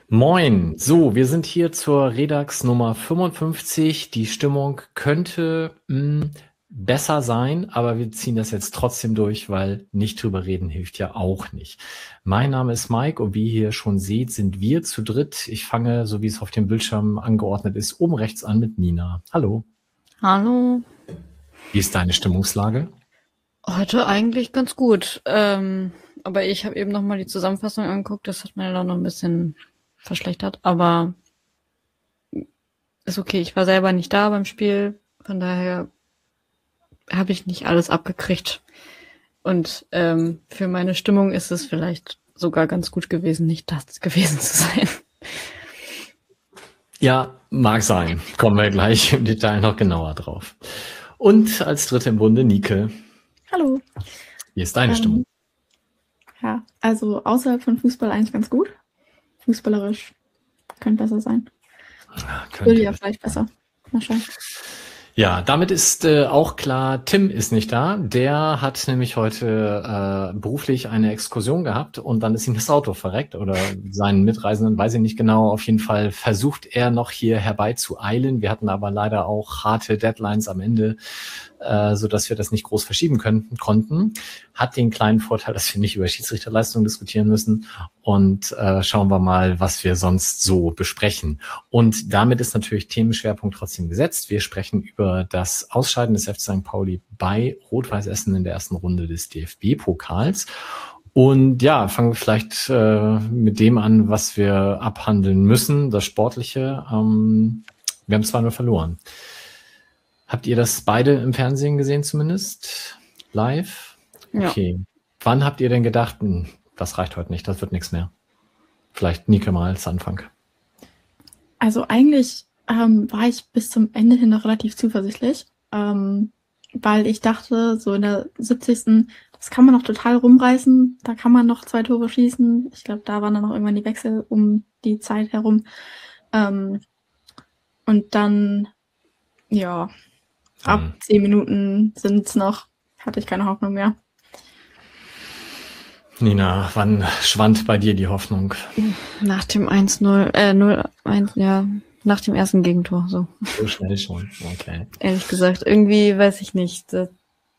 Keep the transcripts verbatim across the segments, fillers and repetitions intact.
Moin, so, wir sind hier zur Redax Nummer fünfundfünfzig. Die Stimmung könnte mh, besser sein, aber wir ziehen das jetzt trotzdem durch, weil nicht drüber reden hilft ja auch nicht. Mein Name ist Mike und wie ihr schon seht, sind wir zu dritt. Ich fange, so wie es auf dem Bildschirm angeordnet ist, oben rechts an mit Nina. Hallo. Hallo. Wie ist deine Stimmungslage? Heute eigentlich ganz gut. Ähm, aber ich habe eben nochmal die Zusammenfassung angeguckt. Das hat mir dann noch ein bisschen verschlechtert. Aber ist okay. Ich war selber nicht da beim Spiel. Von daher habe ich nicht alles abgekriegt. Und ähm, für meine Stimmung ist es vielleicht sogar ganz gut gewesen, nicht das gewesen zu sein. Ja, mag sein. Kommen wir gleich im Detail noch genauer drauf. Und als dritte im Bunde Nike. Hallo. Wie ist deine ähm, Stimmung? Ja, also außerhalb von Fußball eigentlich ganz gut. Fußballerisch könnte besser sein. Ja, Würde ja vielleicht besser. Mal schauen. Ja, damit ist äh, auch klar, Tim ist nicht da. Der hat nämlich heute äh, beruflich eine Exkursion gehabt und dann ist ihm das Auto verreckt oder seinen Mitreisenden, weiß ich nicht genau. Auf jeden Fall versucht er noch hier herbei zu eilen. Wir hatten aber leider auch harte Deadlines am Ende, äh, so dass wir das nicht groß verschieben können, konnten. Hat den kleinen Vorteil, dass wir nicht über Schiedsrichterleistungen diskutieren müssen. Und äh, schauen wir mal, was wir sonst so besprechen. Und damit ist natürlich Themenschwerpunkt trotzdem gesetzt. Wir sprechen über das Ausscheiden des F C Sankt Pauli bei Rot-Weiß Essen in der ersten Runde des D F B-Pokals. Und ja, fangen wir vielleicht äh, mit dem an, was wir abhandeln müssen, das Sportliche. Ähm, wir haben zwei null verloren. Habt ihr das beide im Fernsehen gesehen zumindest? Live? Ja. Okay. Wann habt ihr denn gedacht, hm, das reicht heute nicht, das wird nichts mehr? Vielleicht Nike mal als Anfang. Also eigentlich ähm, war ich bis zum Ende hin noch relativ zuversichtlich, ähm, weil ich dachte, so in der siebzigsten das kann man noch total rumreißen, da kann man noch zwei Tore schießen. Ich glaube, da waren dann noch irgendwann die Wechsel um die Zeit herum. Ähm, und dann, ja, ab Hm. zehn Minuten sind es noch, hatte ich keine Hoffnung mehr. Nina, wann schwand bei dir die Hoffnung? Nach dem eins null, äh, null eins, ja, nach dem ersten Gegentor, so. So schnell schon, okay. Ehrlich gesagt, irgendwie weiß ich nicht. Das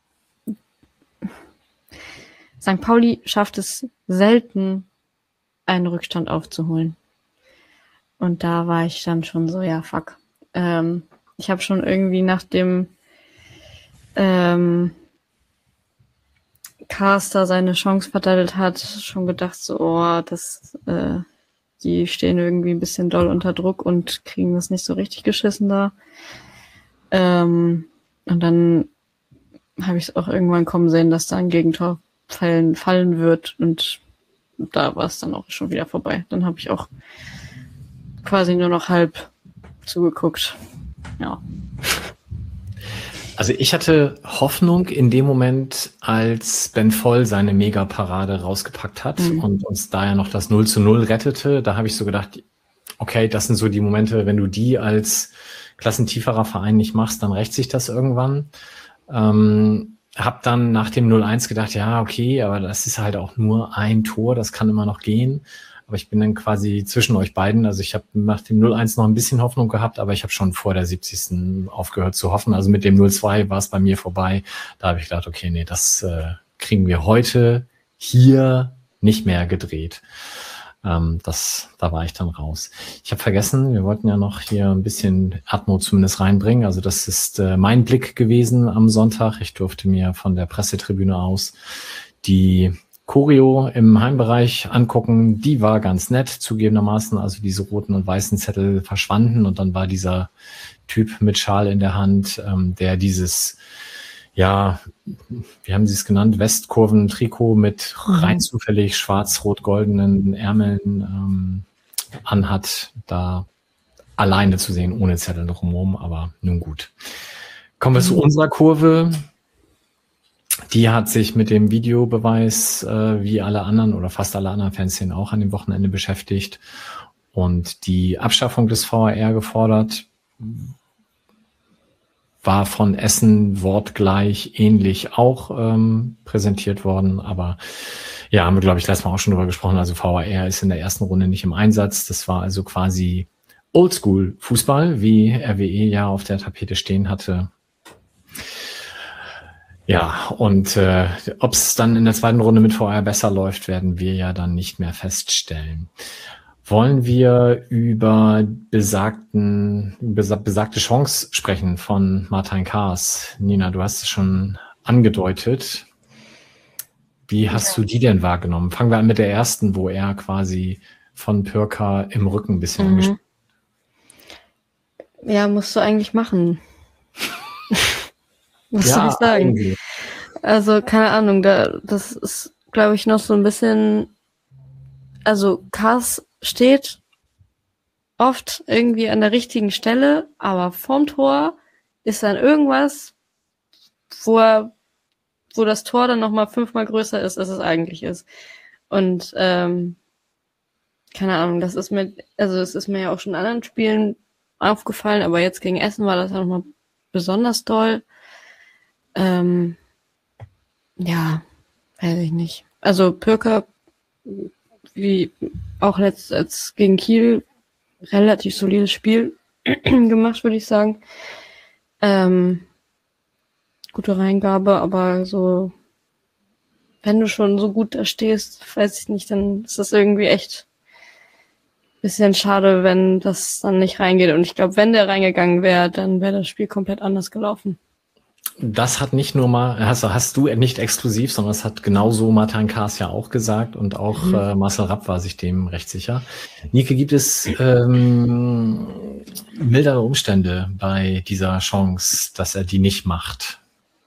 Sankt Pauli schafft es selten, einen Rückstand aufzuholen. Und da war ich dann schon so, ja, fuck. Ähm, ich habe schon irgendwie nach dem ähm, Caster seine Chance verteidigt hat, schon gedacht, so, oh, das, äh, die stehen irgendwie ein bisschen doll unter Druck und kriegen das nicht so richtig geschissen da. Ähm, und dann habe ich es auch irgendwann kommen sehen, dass da ein Gegentor fallen, fallen wird und da war es dann auch schon wieder vorbei. Dann habe ich auch quasi nur noch halb zugeguckt. Ja. Also ich hatte Hoffnung in dem Moment, als Ben Voll seine Megaparade rausgepackt hat mhm. und uns da ja noch das null zu null rettete. Da habe ich so gedacht, okay, das sind so die Momente, wenn du die als klassentieferer Verein nicht machst, dann rächt sich das irgendwann. Ähm, hab dann nach dem null eins gedacht, ja, okay, aber das ist halt auch nur ein Tor, das kann immer noch gehen. Aber ich bin dann quasi zwischen euch beiden. Also ich habe nach dem null eins noch ein bisschen Hoffnung gehabt, aber ich habe schon vor der siebzigsten aufgehört zu hoffen. Also mit dem null zwei war es bei mir vorbei. Da habe ich gedacht, okay, nee, das äh, kriegen wir heute hier nicht mehr gedreht. Ähm, das, da war ich dann raus. Ich habe vergessen, wir wollten ja noch hier ein bisschen Atmo zumindest reinbringen. Also das ist äh, mein Blick gewesen am Sonntag. Ich durfte mir von der Pressetribüne aus die Choreo im Heimbereich angucken, die war ganz nett, zugegebenermaßen, also diese roten und weißen Zettel verschwanden und dann war dieser Typ mit Schal in der Hand, ähm, der dieses, ja, wie haben sie es genannt, Westkurven-Trikot mit rein zufällig schwarz-rot-goldenen Ärmeln ähm, anhat, da alleine zu sehen, ohne Zettel drumherum, aber nun gut. Kommen wir zu unserer Kurve. Die hat sich mit dem Videobeweis äh, wie alle anderen oder fast alle anderen Fanszenen auch an dem Wochenende beschäftigt und die Abschaffung des V A R gefordert. war von Essen wortgleich ähnlich auch ähm, präsentiert worden. Aber ja, haben wir, glaube ich, letztes Mal auch schon drüber gesprochen. Also V A R ist in der ersten Runde nicht im Einsatz. Das war also quasi Oldschool-Fußball, wie R W E ja auf der Tapete stehen hatte. Ja, und äh, ob es dann in der zweiten Runde mit V A R besser läuft, werden wir ja dann nicht mehr feststellen. Wollen wir über besagten, besa- besagte Chance sprechen von Martin Kaas? Nina, du hast es schon angedeutet. Wie hast du die denn wahrgenommen? Fangen wir an mit der ersten, wo er quasi von Pürka im Rücken ein bisschen Mhm. angespielt Ja, musst du eigentlich machen. Was soll Ja, ich sagen? irgendwie. Also, keine Ahnung, da, das ist, glaube ich, noch so ein bisschen, also Kaas steht oft irgendwie an der richtigen Stelle, aber vorm Tor ist dann irgendwas, wo er, wo das Tor dann nochmal fünfmal größer ist, als es eigentlich ist. Und ähm, keine Ahnung, das ist mir, also es ist mir ja auch schon in anderen Spielen aufgefallen, aber jetzt gegen Essen war das ja nochmal besonders doll. Ähm, ja, weiß ich nicht. Also Pürka, wie auch letzt als gegen Kiel, relativ solides Spiel gemacht, würde ich sagen. Ähm, gute Reingabe, aber so, wenn du schon so gut da stehst, weiß ich nicht, dann ist das irgendwie echt ein bisschen schade, wenn das dann nicht reingeht. Und ich glaube, wenn der reingegangen wäre, dann wäre das Spiel komplett anders gelaufen. Das hat nicht nur mal, hast, hast du nicht exklusiv, sondern das hat genauso Martin Kaas ja auch gesagt und auch Mhm. äh, Marcel Rapp war sich dem recht sicher. Nike, gibt es ähm, mildere Umstände bei dieser Chance, dass er die nicht macht?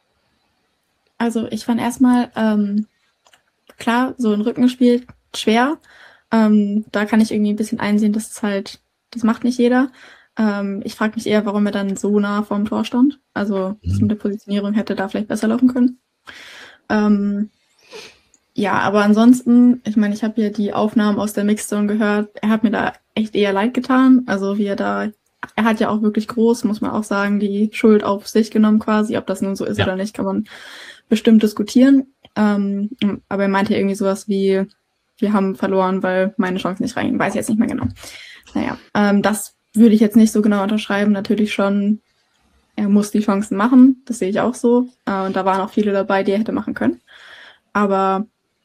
Also ich fand erstmal, ähm, klar, so ein Rückenspiel schwer. Ähm, da kann ich irgendwie ein bisschen einsehen, dass es halt, das macht nicht jeder. Ähm, ich frage mich eher, warum er dann so nah vorm Tor stand. Also das Mhm. mit der Positionierung hätte da vielleicht besser laufen können. Ähm, ja, aber ansonsten, ich meine, ich habe ja die Aufnahmen aus der Mixzone gehört. Er hat mir da echt eher leid getan. Also wie er da, er hat ja auch wirklich groß, muss man auch sagen, die Schuld auf sich genommen quasi. Ob das nun so ist Ja. oder nicht, kann man bestimmt diskutieren. Ähm, aber er meinte irgendwie sowas wie, wir haben verloren, weil meine Chancen nicht reingehen. Weiß ich jetzt nicht mehr genau. Naja, ähm, das würde ich jetzt nicht so genau unterschreiben. Natürlich schon, er muss die Chancen machen. Das sehe ich auch so. Äh, und da waren auch viele dabei, die er hätte machen können. Aber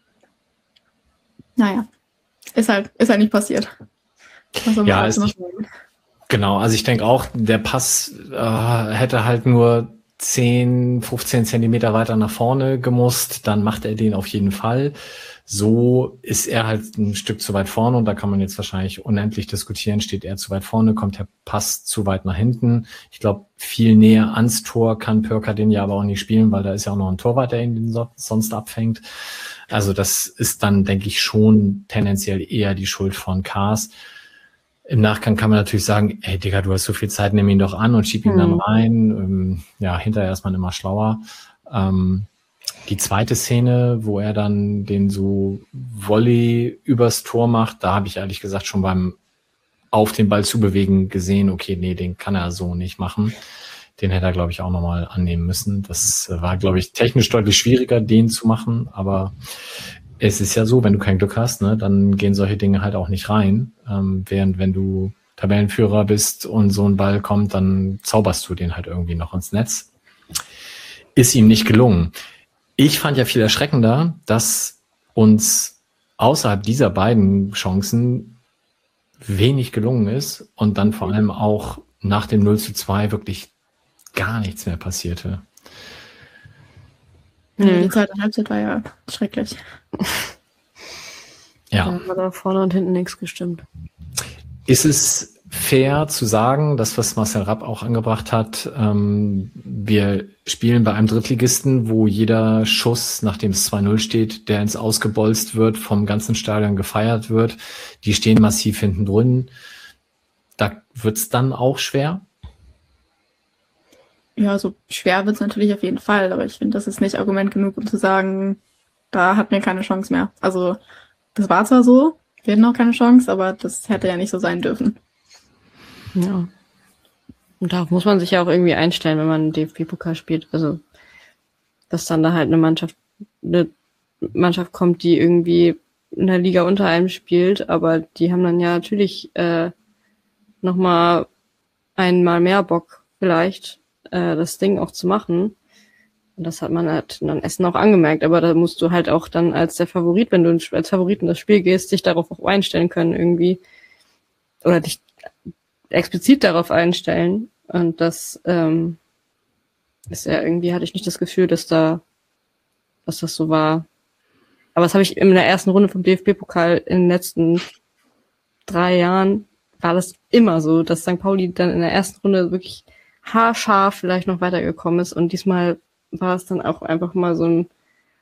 naja, ist halt, ist halt nicht passiert. Was soll man Ja, dazu ist noch sagen? Genau, also ich denke auch, der Pass äh, hätte halt nur zehn, fünfzehn Zentimeter weiter nach vorne gemusst, dann macht er den auf jeden Fall. So ist er halt ein Stück zu weit vorne und da kann man jetzt wahrscheinlich unendlich diskutieren, steht er zu weit vorne, kommt der Pass zu weit nach hinten. Ich glaube, viel näher ans Tor kann Pürka den ja aber auch nicht spielen, weil da ist ja auch noch ein Torwart, der ihn so- sonst abfängt. Also das ist dann, denke ich, schon tendenziell eher die Schuld von Kaas. Im Nachgang kann man natürlich sagen, ey Digga, du hast so viel Zeit, nimm ihn doch an und schieb ihn Hm. dann rein. Ähm, ja, hinterher ist man immer schlauer. Ähm, die zweite Szene, wo er dann den so Volley übers Tor macht, da habe ich ehrlich gesagt schon beim auf den Ball zubewegen gesehen, okay, nee, den kann er so nicht machen. Den hätte er, glaube ich, auch nochmal annehmen müssen. Das war, glaube ich, technisch deutlich schwieriger, den zu machen, aber es ist ja so, wenn du kein Glück hast, ne, dann gehen solche Dinge halt auch nicht rein. Ähm, während wenn du Tabellenführer bist und so ein Ball kommt, dann zauberst du den halt irgendwie noch ins Netz. Ist ihm nicht gelungen. Ich fand ja viel erschreckender, dass uns außerhalb dieser beiden Chancen wenig gelungen ist und dann vor allem auch nach dem null zu zwei wirklich gar nichts mehr passierte. Ja, Hm. die zweite Halbzeit war ja schrecklich. Ja. Da hat da vorne und hinten nichts gestimmt. Ist es fair zu sagen, das, was Marcel Rapp auch angebracht hat, ähm, wir spielen bei einem Drittligisten, wo jeder Schuss, nachdem es zwei null steht, der ins Ausgebolzt wird, vom ganzen Stadion gefeiert wird, die stehen massiv hinten drin. Da wird's dann auch schwer? Ja, so schwer wird's natürlich auf jeden Fall, aber ich finde, das ist nicht Argument genug, um zu sagen, da hatten wir keine Chance mehr. Also, das war zwar so, wir hatten auch keine Chance, aber das hätte ja nicht so sein dürfen. Ja. Und darauf muss man sich ja auch irgendwie einstellen, wenn man einen D F B-Pokal spielt. Also, dass dann da halt eine Mannschaft, eine Mannschaft kommt, die irgendwie in der Liga unter einem spielt, aber die haben dann ja natürlich äh, nochmal einmal mehr Bock vielleicht, äh, das Ding auch zu machen. Und das hat man halt dann Essen auch angemerkt, aber da musst du halt auch dann als der Favorit, wenn du als Favorit in das Spiel gehst, dich darauf auch einstellen können irgendwie. Oder dich explizit darauf einstellen. Und das ähm, ist ja irgendwie, hatte ich nicht das Gefühl, dass da, dass das so war. Aber das habe ich in der ersten Runde vom D F B-Pokal in den letzten drei Jahren, war das immer so, dass Sankt Pauli dann in der ersten Runde wirklich haarscharf vielleicht noch weitergekommen ist. Und diesmal war es dann auch einfach mal so ein...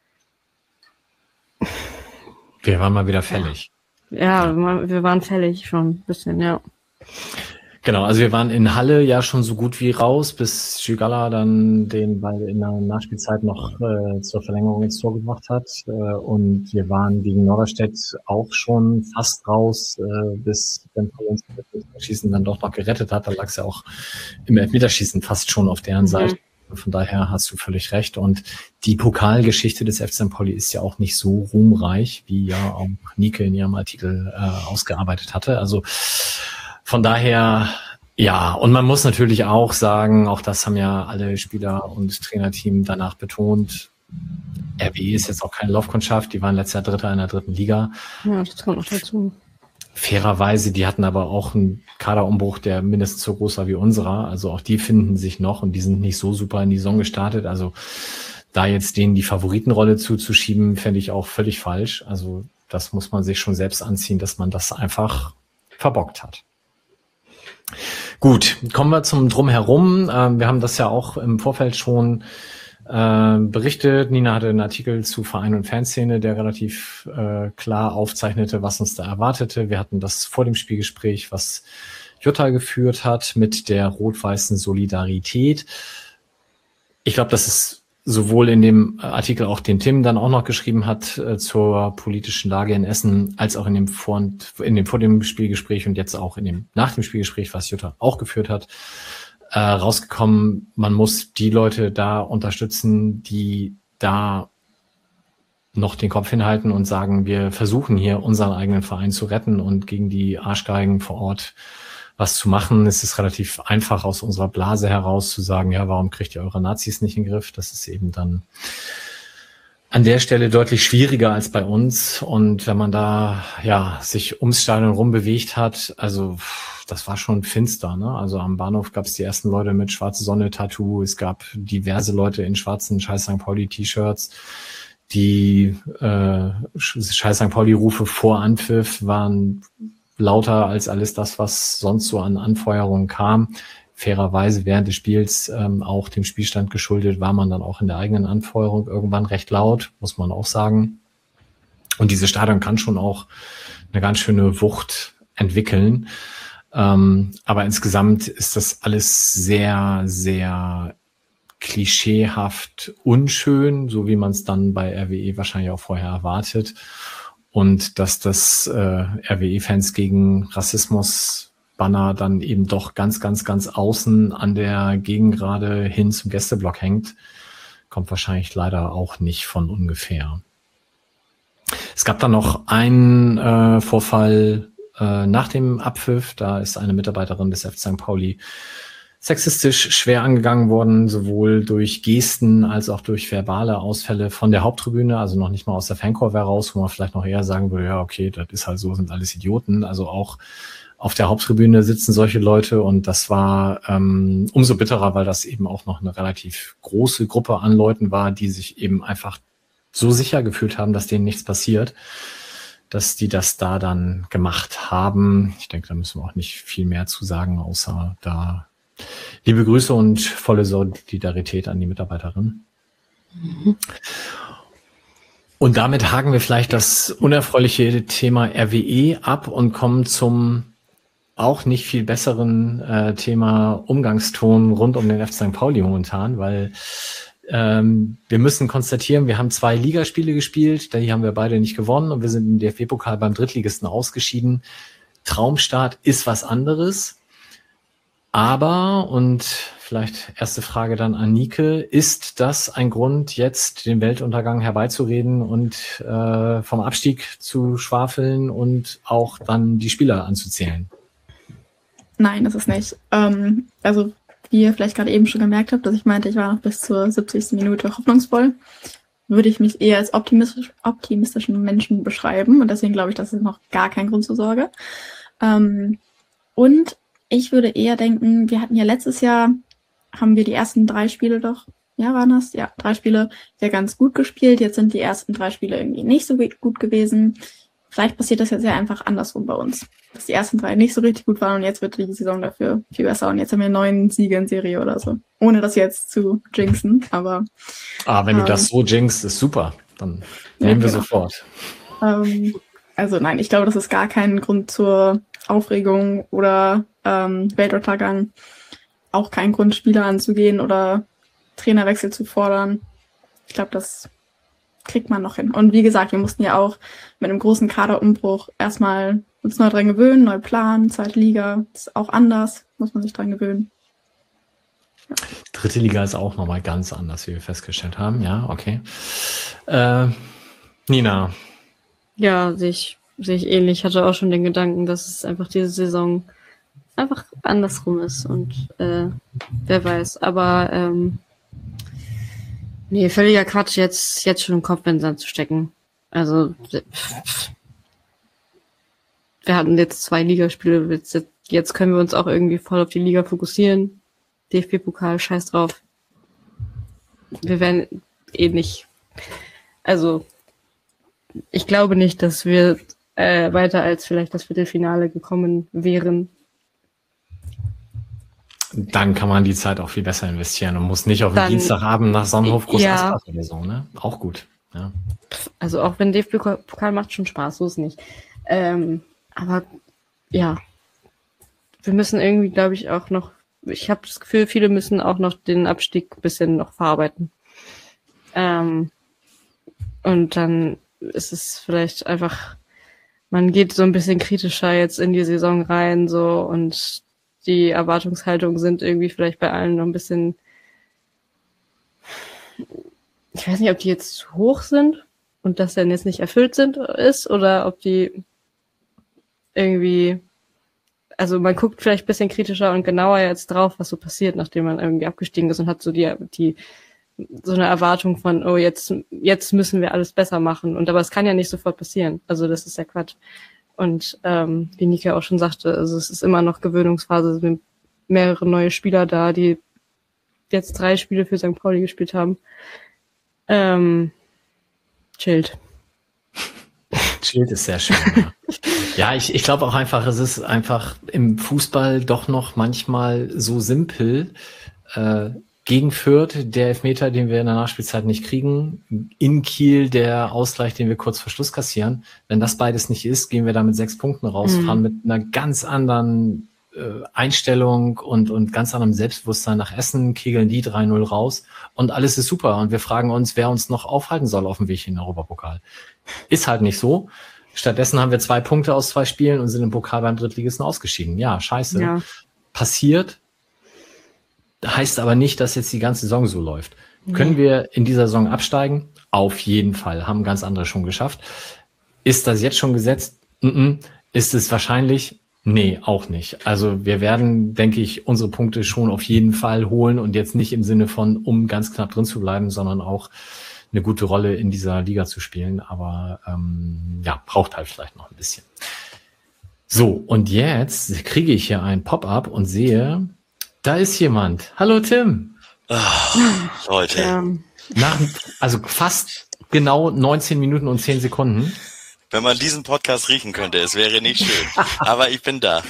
Wir waren mal wieder fällig. Ja, ja, wir waren fällig schon ein bisschen, ja. Genau, also wir waren in Halle ja schon so gut wie raus, bis Gigala dann den Ball in der Nachspielzeit noch äh, zur Verlängerung ins Tor gebracht hat. Äh, und wir waren gegen Norderstedt auch schon fast raus, äh, bis Ben Paul uns im Elfmeterschießen dann doch noch gerettet hat. Da lag es ja auch im Elfmeterschießen fast schon auf deren mhm. Seite. Von daher hast du völlig recht. Und die Pokalgeschichte des F C Sankt Pauli ist ja auch nicht so ruhmreich, wie ja auch Nike in ihrem Artikel äh, ausgearbeitet hatte. Also von daher, ja, und man muss natürlich auch sagen, auch das haben ja alle Spieler und Trainerteam danach betont, R W E ist jetzt auch keine Laufkundschaft, die waren letztes Jahr Dritter in der dritten Liga. Ja, das kommt noch dazu. Fairerweise, die hatten aber auch einen Kaderumbruch, der mindestens so groß war wie unserer. Also auch die finden sich noch und die sind nicht so super in die Saison gestartet. Also da jetzt denen die Favoritenrolle zuzuschieben, fände ich auch völlig falsch. Also das muss man sich schon selbst anziehen, dass man das einfach verbockt hat. Gut, kommen wir zum Drumherum. Ähm, wir haben das ja auch im Vorfeld schon äh, berichtet. Nina hatte einen Artikel zu Verein und Fanszene, der relativ äh, klar aufzeichnete, was uns da erwartete. Wir hatten das vor dem Spielgespräch, was Jutta geführt hat mit der rot-weißen Solidarität. Ich glaube, das ist sowohl in dem Artikel auch, den Tim dann auch noch geschrieben hat, äh, zur politischen Lage in Essen, als auch in dem vor und, in dem vor dem Spielgespräch und jetzt auch in dem nach dem Spielgespräch, was Jutta auch geführt hat, äh, rausgekommen. Man muss die Leute da unterstützen, die da noch den Kopf hinhalten und sagen, wir versuchen hier unseren eigenen Verein zu retten und gegen die Arschgeigen vor Ort was zu machen. Es ist relativ einfach aus unserer Blase heraus zu sagen, ja, warum kriegt ihr eure Nazis nicht in den Griff? Das ist eben dann an der Stelle deutlich schwieriger als bei uns. Und wenn man da ja sich ums Stadion rum bewegt hat, also das war schon finster, ne? Also am Bahnhof gab es die ersten Leute mit schwarze Sonne-Tattoo. Es gab diverse Leute in schwarzen Scheiß Sankt Pauli-T-Shirts. Die äh, Scheiß Sankt Pauli-Rufe vor Anpfiff waren lauter als alles das, was sonst so an Anfeuerungen kam. Fairerweise während des Spiels ähm, auch dem Spielstand geschuldet, war man dann auch in der eigenen Anfeuerung irgendwann recht laut, muss man auch sagen. Und dieses Stadion kann schon auch eine ganz schöne Wucht entwickeln. Ähm, aber insgesamt ist das alles sehr, sehr klischeehaft unschön, so wie man es dann bei R W E wahrscheinlich auch vorher erwartet. Und dass das äh, R W E-Fans gegen Rassismus-Banner dann eben doch ganz, ganz, ganz außen an der Gegengrade hin zum Gästeblock hängt, kommt wahrscheinlich leider auch nicht von ungefähr. Es gab dann noch einen äh, Vorfall äh, nach dem Abpfiff. Da ist eine Mitarbeiterin des F C Sankt Pauli sexistisch schwer angegangen worden, sowohl durch Gesten als auch durch verbale Ausfälle von der Haupttribüne, also noch nicht mal aus der Fankurve heraus, wo man vielleicht noch eher sagen würde, ja, okay, das ist halt so, sind alles Idioten. Also auch auf der Haupttribüne sitzen solche Leute und das war ähm, umso bitterer, weil das eben auch noch eine relativ große Gruppe an Leuten war, die sich eben einfach so sicher gefühlt haben, dass denen nichts passiert, dass die das da dann gemacht haben. Ich denke, da müssen wir auch nicht viel mehr zu sagen, außer da liebe Grüße und volle Solidarität an die Mitarbeiterin. Mhm. Und damit haken wir vielleicht das unerfreuliche Thema R W E ab und kommen zum auch nicht viel besseren äh, Thema Umgangston rund um den F C Sankt Pauli momentan, weil ähm, wir müssen konstatieren, wir haben zwei Ligaspiele gespielt, die haben wir beide nicht gewonnen und wir sind im D F B-Pokal beim Drittligisten ausgeschieden. Traumstart ist was anderes. Aber, und vielleicht erste Frage dann an Nike, ist das ein Grund, jetzt den Weltuntergang herbeizureden und äh, vom Abstieg zu schwafeln und auch dann die Spieler anzuzählen? Nein, das ist nicht. Ähm, also, wie ihr vielleicht gerade eben schon gemerkt habt, dass ich meinte, ich war noch bis zur siebzigsten Minute hoffnungsvoll, würde ich mich eher als optimistisch, optimistischen Menschen beschreiben. Und deswegen glaube ich, das ist noch gar kein Grund zur Sorge. Ähm, und ich würde eher denken, wir hatten ja letztes Jahr, haben wir die ersten drei Spiele doch, ja, waren das? Ja, drei Spiele ja ganz gut gespielt. Jetzt sind die ersten drei Spiele irgendwie nicht so gut gewesen. Vielleicht passiert das jetzt ja einfach andersrum bei uns. Dass die ersten drei nicht so richtig gut waren und jetzt wird die Saison dafür viel besser. Und jetzt haben wir neun Siege in Serie oder so. Ohne das jetzt zu jinxen, aber... Ah, wenn ähm, du das so jinxst, ist super. Dann nehmen ja, wir genau. sofort. Ähm, also nein, ich glaube, das ist gar kein Grund zur Aufregung oder ähm, Weltuntergang. Auch kein Grund, Spieler anzugehen oder Trainerwechsel zu fordern. Ich glaube, das kriegt man noch hin. Und wie gesagt, wir mussten ja auch mit einem großen Kaderumbruch erstmal uns neu dran gewöhnen, neu planen, zweite Liga, ist auch anders, muss man sich dran gewöhnen. Ja. Dritte Liga ist auch nochmal ganz anders, wie wir festgestellt haben. Ja, okay. Äh, Nina. Ja, sehe ich, sehe ich ähnlich. Ich hatte auch schon den Gedanken, dass es einfach diese Saison einfach andersrum ist und äh, wer weiß. Aber ähm, nee, völliger Quatsch, jetzt, jetzt schon den Kopf in den Sand zu stecken. Also pff, wir hatten jetzt zwei Ligaspiele, jetzt, jetzt können wir uns auch irgendwie voll auf die Liga fokussieren. D F B-Pokal, scheiß drauf. Wir werden eh nicht, also ich glaube nicht, dass wir äh, weiter als vielleicht das Viertelfinale gekommen wären. Dann kann man die Zeit auch viel besser investieren und muss nicht auf den Dienstagabend nach Sonnenhof groß ja. Asphalt oder so, ne? Auch gut. Ja. Also auch wenn D F B-Pokal macht schon Spaß, so ist nicht. Ähm, aber ja, wir müssen irgendwie, glaube ich, auch noch, ich habe das Gefühl, viele müssen auch noch den Abstieg ein bisschen noch verarbeiten. Ähm, und dann ist es vielleicht einfach, man geht so ein bisschen kritischer jetzt in die Saison rein, so, und die Erwartungshaltungen sind irgendwie vielleicht bei allen noch ein bisschen, ich weiß nicht, ob die jetzt zu hoch sind und das dann jetzt nicht erfüllt sind, ist, oder ob die irgendwie, also man guckt vielleicht ein bisschen kritischer und genauer jetzt drauf, was so passiert, nachdem man irgendwie abgestiegen ist und hat so die, die, so eine Erwartung von, oh, jetzt, jetzt müssen wir alles besser machen. Und aber es kann ja nicht sofort passieren. Also das ist ja Quatsch. Und ähm, wie Nika auch schon sagte, also es ist immer noch Gewöhnungsphase, es sind mehrere neue Spieler da, die jetzt drei Spiele für Sankt Pauli gespielt haben. Ähm, chillt. Chillt ist sehr schön, ja. Ja, ich, ich glaube auch einfach, es ist einfach im Fußball doch noch manchmal so simpel. Äh, gegen Fürth der Elfmeter, den wir in der Nachspielzeit nicht kriegen. In Kiel der Ausgleich, den wir kurz vor Schluss kassieren. Wenn das beides nicht ist, gehen wir da mit sechs Punkten raus, mhm. fahren mit einer ganz anderen äh, Einstellung und, und ganz anderem Selbstbewusstsein nach Essen, kegeln die drei null raus und alles ist super. Und wir fragen uns, wer uns noch aufhalten soll auf dem Weg in den Europapokal. Ist halt nicht so. Stattdessen haben wir zwei Punkte aus zwei Spielen und sind im Pokal beim Drittligisten ausgeschieden. Ja, scheiße. Ja. Passiert. Heißt aber nicht, dass jetzt die ganze Saison so läuft. Nee. Können wir in dieser Saison absteigen? Auf jeden Fall. Haben ganz andere schon geschafft. Ist das jetzt schon gesetzt? Mm-mm. Ist es wahrscheinlich? Nee, auch nicht. Also wir werden, denke ich, unsere Punkte schon auf jeden Fall holen und jetzt nicht im Sinne von, um ganz knapp drin zu bleiben, sondern auch eine gute Rolle in dieser Liga zu spielen. Aber ähm, ja, braucht halt vielleicht noch ein bisschen. So, und jetzt kriege ich hier ein Pop-up und sehe, da ist jemand. Hallo Tim. Ach, Leute. Ja. Nach, also fast genau neunzehn Minuten und zehn Sekunden. Wenn man diesen Podcast riechen könnte, es wäre nicht schön. Aber ich bin da.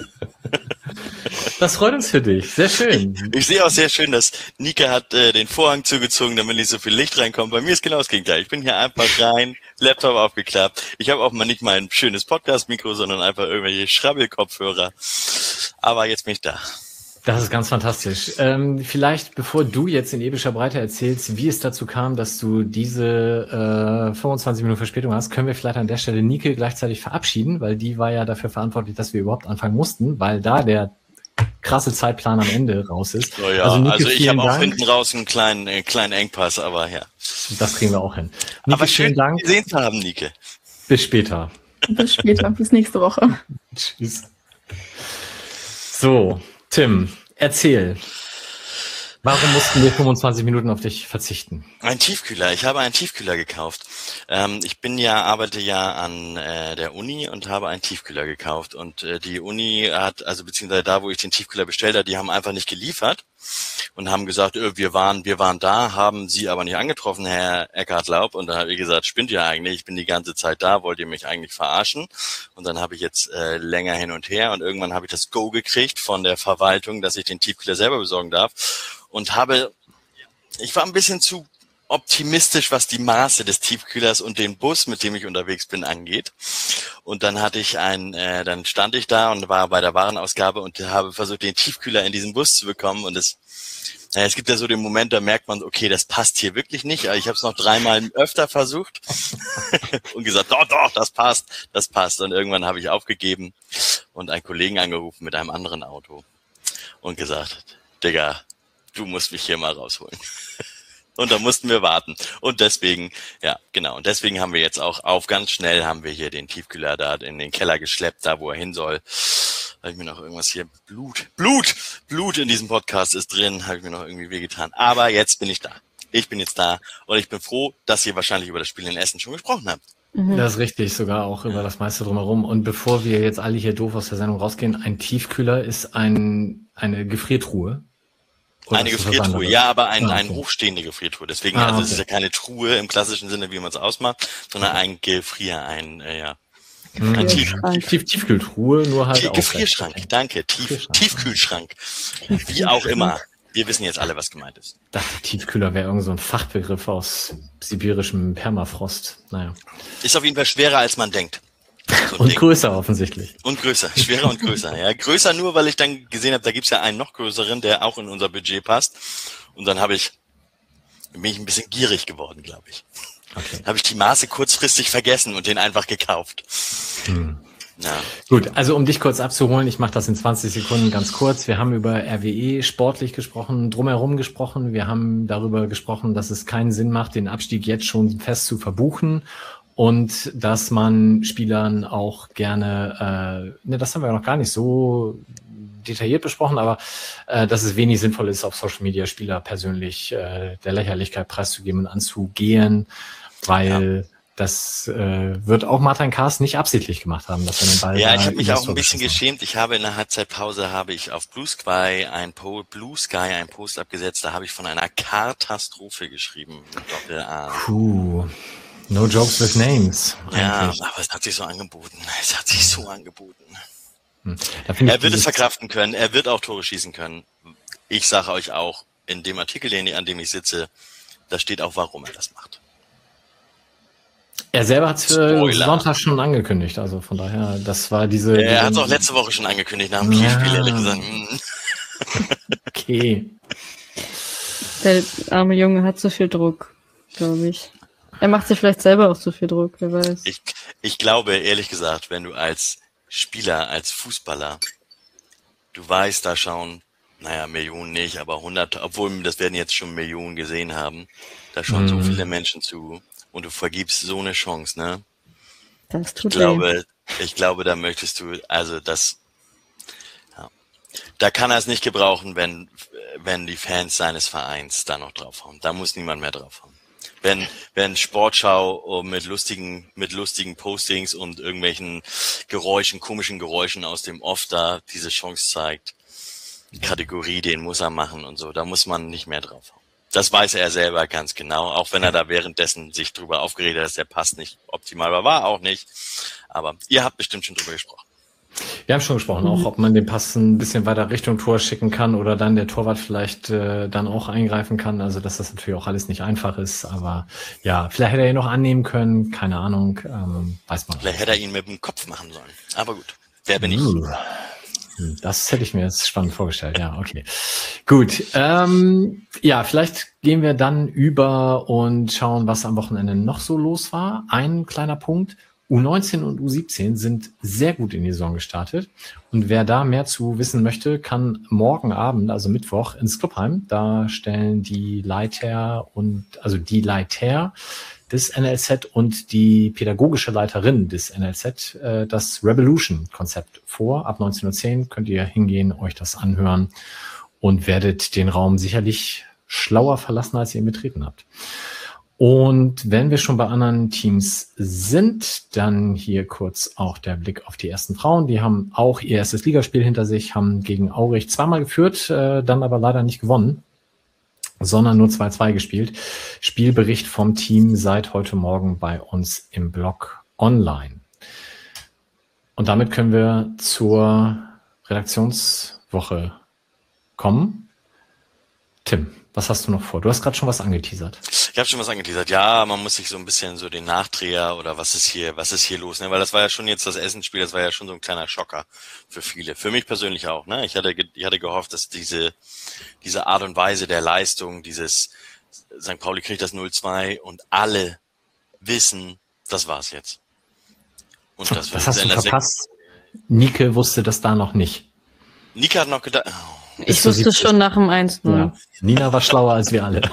Das freut uns für dich. Sehr schön. Ich, ich sehe auch sehr schön, dass Nika hat äh, den Vorhang zugezogen, damit nicht so viel Licht reinkommt. Bei mir ist genau das Gegenteil. Ich bin hier einfach rein, Laptop aufgeklappt. Ich habe auch mal nicht mal ein schönes Podcast-Mikro, sondern einfach irgendwelche Schrabbel-Kopfhörer. Aber jetzt bin ich da. Das ist ganz fantastisch. Ähm, vielleicht, bevor du jetzt in epischer Breite erzählst, wie es dazu kam, dass du diese äh, fünfundzwanzig Minuten Verspätung hast, können wir vielleicht an der Stelle Nike gleichzeitig verabschieden, weil die war ja dafür verantwortlich, dass wir überhaupt anfangen mussten, weil da der krasse Zeitplan am Ende raus ist. Oh ja, also, Nike, also ich habe auch Dank. hinten raus einen kleinen, einen kleinen Engpass, aber ja. Das kriegen wir auch hin. Nike, aber schön, vielen Dank. gesehen zu haben, Nike. Bis später. Bis später, bis nächste Woche. Tschüss. So, Tim, erzähl. Warum mussten wir fünfundzwanzig Minuten auf dich verzichten? Ein Tiefkühler. Ich habe einen Tiefkühler gekauft. Ähm, ich bin ja, arbeite ja an äh, der Uni und habe einen Tiefkühler gekauft. Und äh, die Uni hat, also beziehungsweise da, wo ich den Tiefkühler bestellt habe, die haben einfach nicht geliefert und haben gesagt, äh, wir waren, wir waren da, haben Sie aber nicht angetroffen, Herr Eckhardt-Laub. Und dann habe ich gesagt, spinnt ihr eigentlich? Ich bin die ganze Zeit da, wollt ihr mich eigentlich verarschen? Und dann habe ich jetzt äh, länger hin und her und irgendwann habe ich das Go gekriegt von der Verwaltung, dass ich den Tiefkühler selber besorgen darf. Und habe, ich war ein bisschen zu optimistisch, was die Maße des Tiefkühlers und den Bus, mit dem ich unterwegs bin, angeht. Und dann hatte ich ein, äh, dann stand ich da und war bei der Warenausgabe und habe versucht, den Tiefkühler in diesen Bus zu bekommen. Und es, naja, es gibt ja so den Moment, da merkt man, okay, das passt hier wirklich nicht. Aber ich habe es noch dreimal öfter versucht und gesagt, doch, doch, das passt, das passt. Und irgendwann habe ich aufgegeben und einen Kollegen angerufen mit einem anderen Auto und gesagt, Digga, du musst mich hier mal rausholen. Und da mussten wir warten. Und deswegen, ja, genau. Und deswegen haben wir jetzt auch auf ganz schnell haben wir hier den Tiefkühler da in den Keller geschleppt, da wo er hin soll. Habe ich mir noch irgendwas hier, Blut, Blut, Blut in diesem Podcast ist drin, habe ich mir noch irgendwie wehgetan. Aber jetzt bin ich da. Ich bin jetzt da und ich bin froh, dass ihr wahrscheinlich über das Spiel in Essen schon gesprochen habt. Das ist richtig, sogar auch über das meiste drumherum. Und bevor wir jetzt alle hier doof aus der Sendung rausgehen, ein Tiefkühler ist ein eine Gefriertruhe. Oder eine Gefriertruhe, ja, aber ein, ah, okay. eine hochstehende Gefriertruhe. Deswegen, ah, also okay. Es ist ja keine Truhe im klassischen Sinne, wie man es ausmacht, sondern ein Gefrier, ein, äh, ja. Ein Tief, Tief, Tiefkühltruhe, nur halt Tief, Gefrierschrank, okay. Danke, Tief, Tiefkühlschrank. Wie auch immer. Wir wissen jetzt alle, was gemeint ist. Ich dachte, Tiefkühler wäre irgend so ein Fachbegriff aus sibirischem Permafrost. Naja. Ist auf jeden Fall schwerer, als man denkt. So und Ding. Größer offensichtlich. Und größer, schwerer und größer. Ja, größer nur, weil ich dann gesehen habe, da gibt's ja einen noch größeren, der auch in unser Budget passt. Und dann habe ich bin ich ein bisschen gierig geworden, glaube ich. Okay. Habe ich die Maße kurzfristig vergessen und den einfach gekauft. Hm. Ja. Gut, also um dich kurz abzuholen, ich mache das in zwanzig Sekunden ganz kurz. Wir haben über R W E sportlich gesprochen, drumherum gesprochen. Wir haben darüber gesprochen, dass es keinen Sinn macht, den Abstieg jetzt schon fest zu verbuchen. Und dass man Spielern auch gerne, äh, ne, das haben wir noch gar nicht so detailliert besprochen, aber äh, dass es wenig sinnvoll ist, auf Social Media Spieler persönlich äh, der Lächerlichkeit preiszugeben und anzugehen, weil ja. das äh, wird auch Martin Kaas nicht absichtlich gemacht haben, dass er den Ball. Ja, ich habe mich auch ein bisschen geschämt. Ich habe in der Halbzeitpause habe ich auf Blue Sky ein po- Blue Sky ein Post abgesetzt, da habe ich von einer Katastrophe geschrieben. Doppel-A. Puh. No jokes with names. Ja, eigentlich. Aber es hat sich so angeboten. Es hat sich so angeboten. Hm. Er wird es verkraften können. Er wird auch Tore schießen können. Ich sage euch auch, in dem Artikel, an dem ich sitze, da steht auch, warum er das macht. Er selber hat es für Sonntag schon angekündigt. Also von daher, das war diese... Er hat es auch letzte Woche schon angekündigt, nach dem Kielspiel, ehrlich gesagt. Okay. Der arme Junge hat so viel Druck, glaube ich. Er macht sich vielleicht selber auch zu viel Druck, wer weiß. Ich, ich glaube, ehrlich gesagt, wenn du als Spieler, als Fußballer, du weißt, da schauen, naja, Millionen nicht, aber hundert, obwohl das werden jetzt schon Millionen gesehen haben, da schauen mhm. so viele Menschen zu und du vergibst so eine Chance, ne? Das tut ich glaube, ich glaube, da möchtest du, also das, ja, da kann er es nicht gebrauchen, wenn, wenn die Fans seines Vereins da noch draufhauen. Da muss niemand mehr draufhauen. Wenn, wenn Sportschau mit lustigen, mit lustigen Postings und irgendwelchen Geräuschen, komischen Geräuschen aus dem Off da diese Chance zeigt, Kategorie, den muss er machen und so, da muss man nicht mehr drauf hauen. Das weiß er selber ganz genau, auch wenn er da währenddessen sich drüber aufgeregt hat, dass der Pass nicht optimal war, war auch nicht. Aber ihr habt bestimmt schon drüber gesprochen. Wir haben schon gesprochen, auch ob man den Pass ein bisschen weiter Richtung Tor schicken kann oder dann der Torwart vielleicht äh, dann auch eingreifen kann. Also dass das natürlich auch alles nicht einfach ist. Aber ja, vielleicht hätte er ihn noch annehmen können. Keine Ahnung, ähm, weiß man. Vielleicht hätte er ihn mit dem Kopf machen sollen. Aber gut, wer bin ich? Das hätte ich mir jetzt spannend vorgestellt. Ja, okay. Gut. Ähm, ja, vielleicht gehen wir dann über und schauen, was am Wochenende noch so los war. Ein kleiner Punkt. U neunzehn und U siebzehn sind sehr gut in die Saison gestartet. Und wer da mehr zu wissen möchte, kann morgen Abend, also Mittwoch, ins Clubheim. Da stellen die Leiter und, also die Leiter des N L Z und die pädagogische Leiterin des N L Z äh, das Revolution-Konzept vor. Ab neunzehn Uhr zehn könnt ihr hingehen, euch das anhören und werdet den Raum sicherlich schlauer verlassen, als ihr ihn betreten habt. Und wenn wir schon bei anderen Teams sind, dann hier kurz auch der Blick auf die ersten Frauen. Die haben auch ihr erstes Ligaspiel hinter sich, haben gegen Aurich zweimal geführt, äh, dann aber leider nicht gewonnen, sondern nur zwei zwei gespielt. Spielbericht vom Team seit heute Morgen bei uns im Blog online. Und damit können wir zur Redaktionswoche kommen. Tim, was hast du noch vor? Du hast gerade schon was angeteasert. Ich habe schon was angeteasert. Ja, man muss sich so ein bisschen so den Nachdreher oder was ist hier, was ist hier los, ne? Weil das war ja schon jetzt das Essensspiel, das war ja schon so ein kleiner Schocker für viele. Für mich persönlich auch, ne? Ich hatte, ich hatte gehofft, dass diese, diese Art und Weise der Leistung, dieses Sankt Pauli kriegt das null zwei und alle wissen, das war's jetzt. Und das, das hast du verpasst. Nike wusste das da noch nicht. Nike hat noch gedacht, oh. Ich wusste schon nach dem eins null. Ja. Nina war schlauer als wir alle.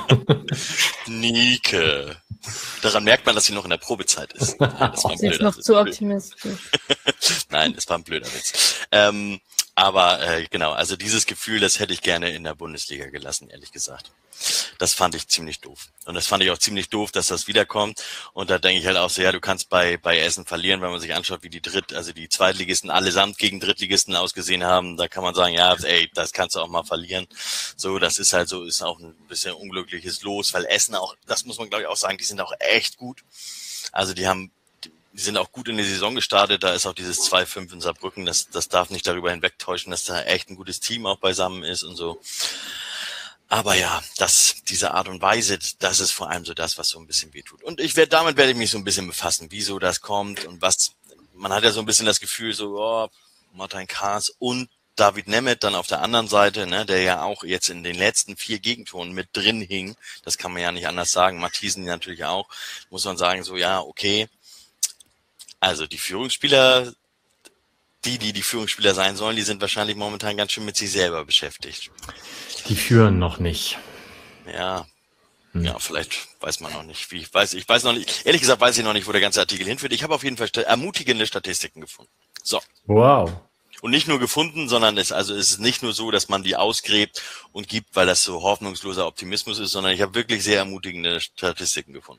Nike. Daran merkt man, dass sie noch in der Probezeit ist. Nein, das war ein Sie ist noch zu optimistisch. Nein, das war ein blöder Witz. Ähm, aber äh, genau, also dieses Gefühl, das hätte ich gerne in der Bundesliga gelassen, ehrlich gesagt. Das fand ich ziemlich doof. Und das fand ich auch ziemlich doof, dass das wiederkommt. Und da denke ich halt auch so, ja, du kannst bei bei Essen verlieren, wenn man sich anschaut, wie die Dritt, also die Zweitligisten allesamt gegen Drittligisten ausgesehen haben. Da kann man sagen, ja, ey, das kannst du auch mal verlieren. So, das ist halt so, ist auch ein bisschen unglückliches Los, weil Essen auch, das muss man glaube ich auch sagen, die sind auch echt gut. Also die haben Die sind auch gut in die Saison gestartet, da ist auch dieses zwei fünf in Saarbrücken, das, das darf nicht darüber hinwegtäuschen, dass da echt ein gutes Team auch beisammen ist und so. Aber ja, das, diese Art und Weise, das ist vor allem so das, was so ein bisschen wehtut. Und ich werde, damit werde ich mich so ein bisschen befassen, wieso das kommt und was, man hat ja so ein bisschen das Gefühl, so, oh, Martin Kaas und David Nemeth dann auf der anderen Seite, ne, der ja auch jetzt in den letzten vier Gegentoren mit drin hing, das kann man ja nicht anders sagen, Matthiesen natürlich auch, muss man sagen, so, ja, okay. Also die Führungsspieler, die, die die Führungsspieler sein sollen, die sind wahrscheinlich momentan ganz schön mit sich selber beschäftigt. Die führen noch nicht. Ja, hm. ja, vielleicht weiß man noch nicht, wie ich weiß. Ich weiß noch nicht, ehrlich gesagt weiß ich noch nicht, wo der ganze Artikel hinführt. Ich habe auf jeden Fall ermutigende Statistiken gefunden. So. Wow. Und nicht nur gefunden, sondern es, also es ist nicht nur so, dass man die ausgräbt und gibt, weil das so hoffnungsloser Optimismus ist, sondern ich habe wirklich sehr ermutigende Statistiken gefunden.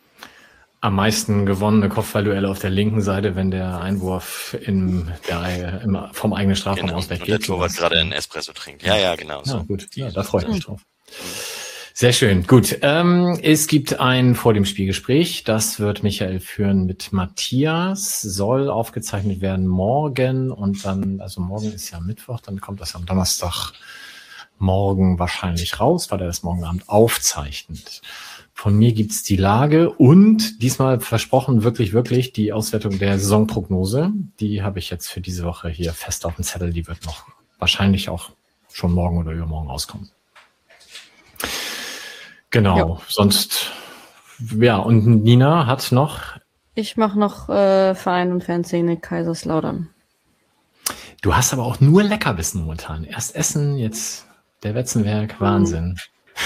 Am meisten gewonnene Kopfballduelle auf der linken Seite, wenn der Einwurf in der, im, vom eigenen Strafraum genau. aus weggeht. Und der Torwart gerade einen Espresso trinkt. Ja, ja, genau. Ja, so. gut. Ja, da freue ich mich drauf. Sehr schön. Gut. Ähm, es gibt ein vor dem Spielgespräch. Das wird Michael führen mit Matthias. Soll aufgezeichnet werden morgen und dann, also morgen ist ja Mittwoch, dann kommt das am Donnerstag morgen wahrscheinlich raus, weil er das morgen Abend aufzeichnet. Von mir gibt's die Lage und diesmal versprochen wirklich, wirklich die Auswertung der Saisonprognose. Die habe ich jetzt für diese Woche hier fest auf dem Zettel. Die wird noch wahrscheinlich auch schon morgen oder übermorgen rauskommen. Genau, ja. Sonst, ja, und Nina hat noch... Ich mache noch äh, Verein und Fanszene Kaiserslautern. Du hast aber auch nur Leckerbissen momentan. Erst Essen, jetzt der Wetzenwerk, Wahnsinn.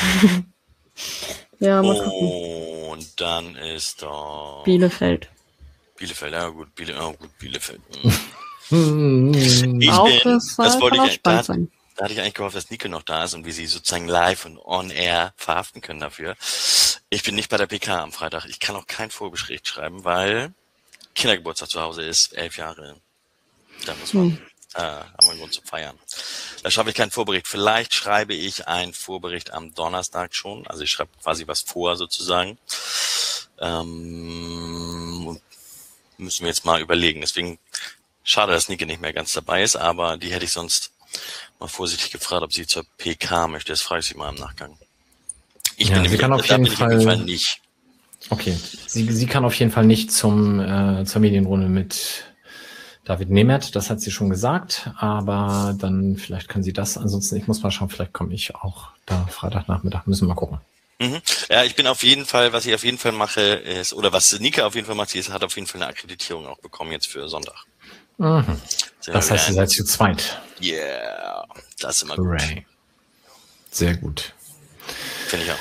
Ja, mal gucken. Und dann ist da... Bielefeld. Bielefeld, ja gut, Biele, oh, gut Bielefeld. ich auch bin, das, das wollte ich, da, da, da hatte ich eigentlich gehofft, dass Nike noch da ist und wir sie sozusagen live und on air verhaften können dafür. Ich bin nicht bei der P K am Freitag. Ich kann auch kein Vorbericht schreiben, weil Kindergeburtstag zu Hause ist, elf Jahre. Da muss man... Hm. Äh, haben wir einen Grund zu feiern. Da schreibe ich keinen Vorbericht. Vielleicht schreibe ich einen Vorbericht am Donnerstag schon. Also ich schreibe quasi was vor sozusagen. Ähm, müssen wir jetzt mal überlegen. Deswegen schade, dass Nike nicht mehr ganz dabei ist, aber die hätte ich sonst mal vorsichtig gefragt, ob sie zur P K möchte. Das frage ich sie mal im Nachgang. Ich ja, bin sie nämlich, kann auf jeden Fall, auf jeden Fall nicht. Okay, sie, sie kann auf jeden Fall nicht zum äh, zur Medienrunde mit David Nemeth, das hat sie schon gesagt, aber dann vielleicht kann sie das. Ansonsten, ich muss mal schauen, vielleicht komme ich auch da Freitagnachmittag, müssen wir mal gucken. Mhm. Ja, ich bin auf jeden Fall, was ich auf jeden Fall mache, ist, oder was Nika auf jeden Fall macht, sie ist, hat auf jeden Fall eine Akkreditierung auch bekommen jetzt für Sonntag. Mhm. Sind Das wir heißt, ihr wieder seid zu zweit. ein- Yeah, das ist immer Hooray. gut. Sehr gut. Finde ich auch.